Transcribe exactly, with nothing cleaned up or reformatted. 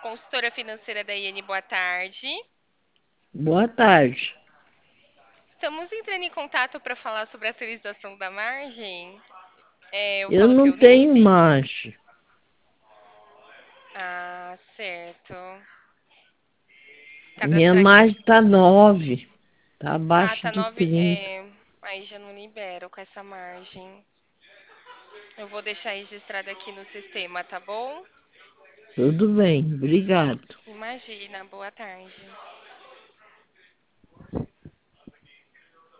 consultora financeira da Iene. Boa tarde. Boa tarde. Estamos entrando em contato para falar sobre a atualização da margem. É, eu Eu falo que não é Eunice. tenho margem. Ah, certo. Minha Cadastrar aqui. margem tá nove. Tá Ah, abaixo tá de nove. trinta. É, aí já não libero com essa margem. Eu vou deixar registrado aqui no sistema, tá bom? Tudo bem, obrigado. Imagina, boa tarde.